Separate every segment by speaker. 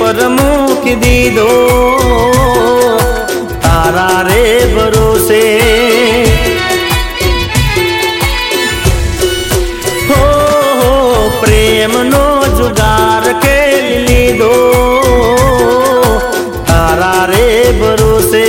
Speaker 1: पर मूकी दीदो तारा रे भरोसे। हो प्रेम नो जुगार के लीधो तारा रे भरोसे।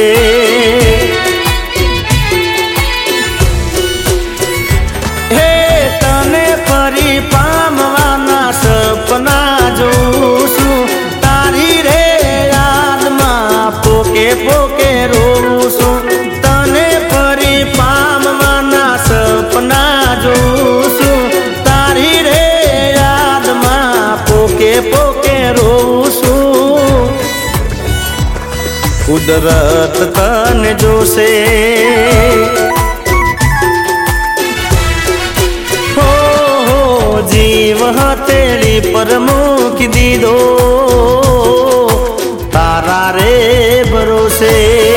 Speaker 1: हे तने फरी पामवाना सपना जोऊं छुं तारी रे याद मां पोके पोके रोऊं छुं। तने फरी पामवाना सपना जोऊं छुं तारी रे याद मां पोके पोके रोऊं छुं। कुदरत तने जोशे जीव हथेली पर मूकी दीदो तारा रे भरोसे।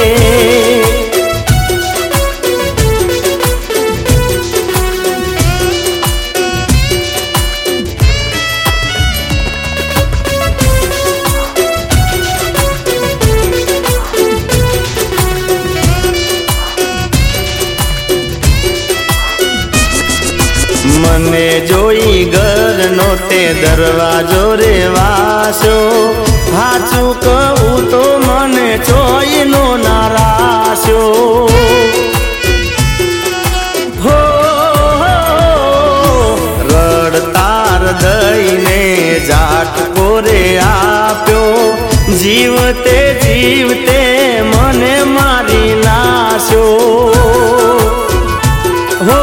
Speaker 1: मने जोई घर नोटे दरवाजो रे वासो। हाचू कहूं तो मने चोई नो नाराश्यो। हो रड़तार दईने जाटको रे आप्यो। जीवते जीवते मने मारी नाश्यो। हो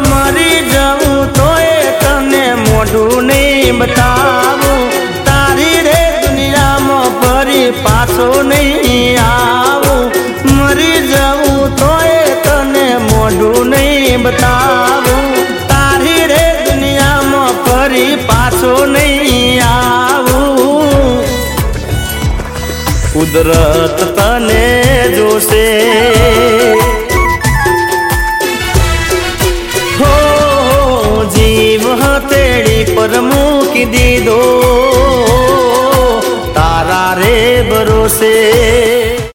Speaker 1: मोढुं नहीं बतावूं तारी रे दुनिया में फरी पाछो नहीं आवूं। मरी जाऊं तोय तने मोढुं नहीं बतावूं तारी रे दुनिया में फरी पाछो नहीं आवूं। कुदरत तने जोशे जीव हथेली पर मूकी दीदो तारा रे भरोसे।